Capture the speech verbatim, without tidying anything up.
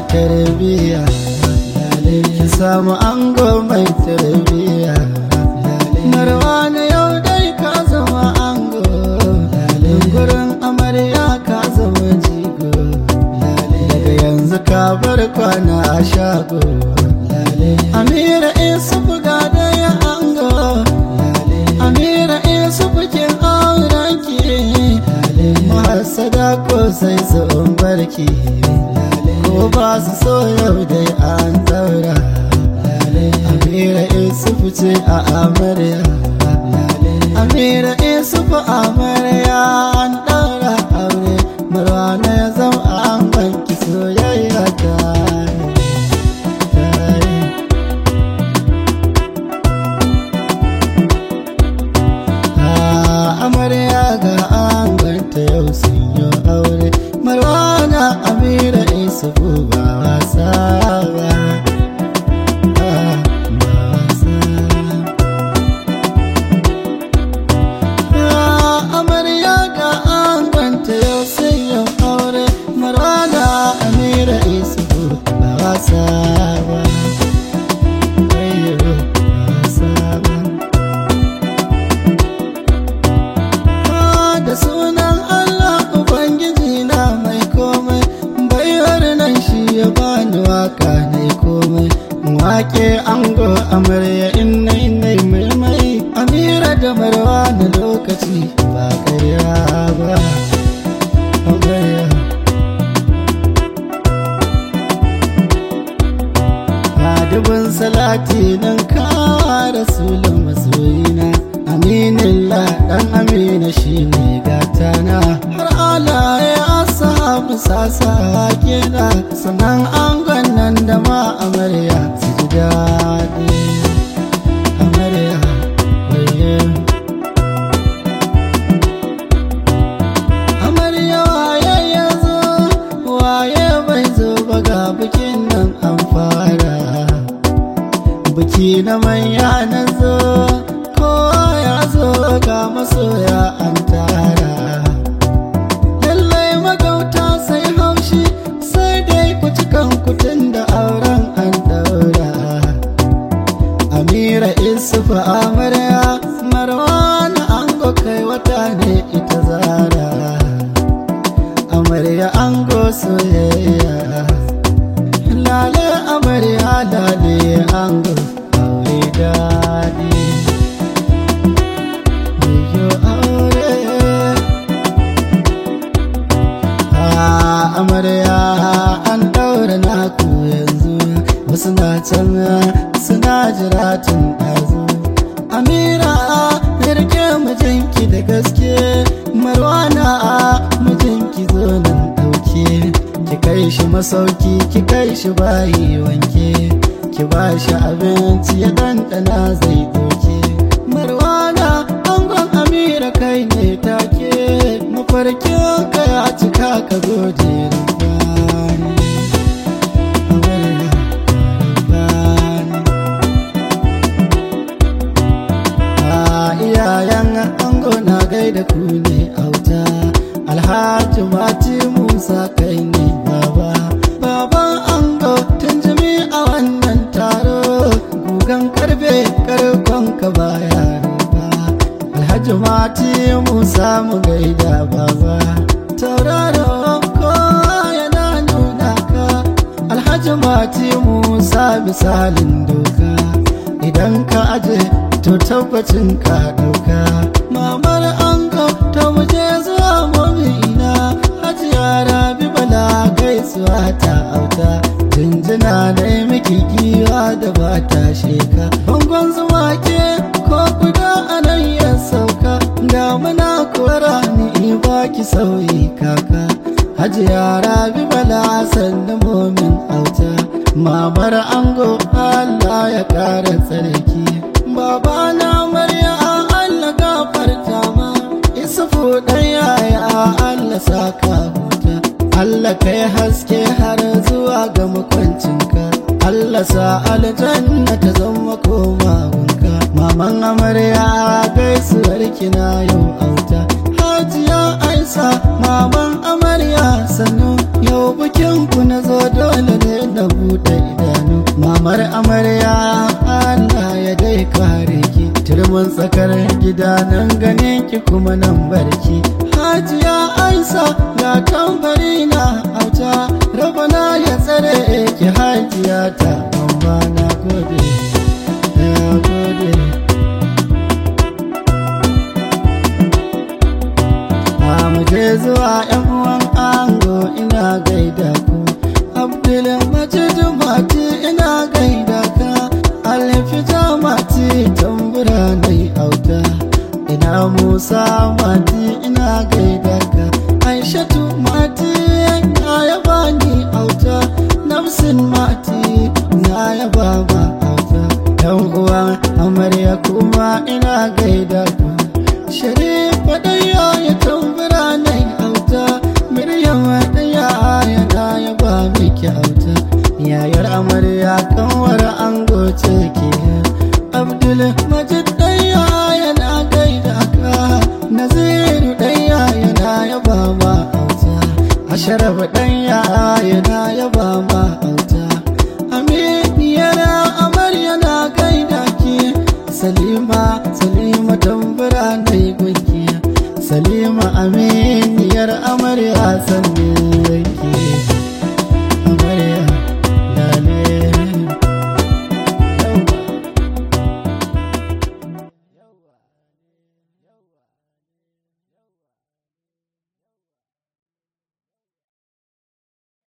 tarbiya, ki samu ango mai tarbiya. Marwana yau dai ka zama ango, gurin amarya ka zama jigo. Daga yanzu ka bar kwana a shago. Amira Isufu ga daya ango, Amira Isufu kin aurenki, mahassada ko sai su barki, ko ba su so yau dai an daura. Amira Isufu ce a amarya, Amira Isufu amarya an daura aure. Marwana ya zama an banki soyayya ta amarya ga angonta yau sun yi aure. Marwana Amira Isufu ba wasa ba, ba wasa. Amarya ga angonta yau sun yi aure. Marwana Amira Isufu ba wasa ba, ba wasa ba. Da sunan Allah Ubangiji na mai komai, bayar nan shi ya bani waka ne komai. Wake ango amarya inna inna mai mai, Amira da Marwana lokaci ba ƙarya ba, amarya. Adubin salati nan ka rasulun masoyina, aminillah dan Amina shine gatana. Har alaye ashabu sasa kina, sanan angon nan da ma amarya su ji daɗi. Amarya waye, amarya waye ya zo, waye bai zo ba ga bikin nan an fara. Biki na manya na zo, ya zo ga masoya an tara. Lallai magauta sai haushi, sai dai ku cikan kutun da auren an daura. Amira Isufu amarya, Marwana ango kai wata ne ita zara. Amarya ango soyayya, lale amarya lale ango aure daɗi. Amarya an daura naku yanzu, wasu na can suna jira tun ɗazu. Amira rike mijinki da gaske, Marwana mijinki zo nan ɗauke. Ki kai shi masauki, ki kai shi bayi wanke, ki ba shi abinci ya ɗanɗana zai ɗauke. Marwana angon Amira kai ne take, mafarkin ka ya cika ka gode Rabbani. Amarya Rabbani. A iyayen ango na gaida ku ne auta, Alhaji Mati Musa kai ne baba. Baban ango tunjimi a wannan taro, gugan karfe karkon ka baya ruba. Alhaji Mati Musa mu gaida baba, tauraro kowa yana nuna ka. Alhaji Mati Musa misalin doka, idan ka aje to tabbacin ka dauka. Mamar ango ta muje zuwa momina, Hajiya Rabi Bala gaisuwa ta auta. Jinjina da miki giwa da ba ta sheka, bangon zuma ke ko guda anan ya sauka. Ga muna kora ni ba ki sauyi kaka, Hajiya Rabi Bala sannu momin auta. Mamar ango Allah ya kara tsarki, baba na Marya Allah gafarta ma. Isufu ɗan yaya Allah saka huta, Allah kai haske har zuwa ga makwancinka. Allah sa aljanna ta zama koma gunka. Maman amarya gaisuwar kina yau auta, Hajiya Aisha maman amarya sannu, yau bikin ku na zo dole ne murna ga tambari na auta, rabana ya tsare ki hajiya ta amma na gode na gode. Muje zuwa yan uwan ango ina gaida ku, Abdul Majid Mati ina gaida ka, Alfita Mati tambura nai auta, ina Musa Mati ina gaida ka, Aishatu Mati na yaba ni auta, Namsin Mati na yaba ma auta, yan uwan amarya kuma ina gaida ku, Sharif ɗaya ya tambura nai auta, Maryam ɗaya yana yaba miki auta, yayar amarya kanwar ango ce ke, Abdul Majid ɗaya yana gaida ka, Naziru ɗaya yana yaba ma auta, Ashraf ɗaya yana yaba ma auta, aminiyar amarya na gaida ki, Salima Salima tambura nai gunki, Salima aminiyar amarya sanne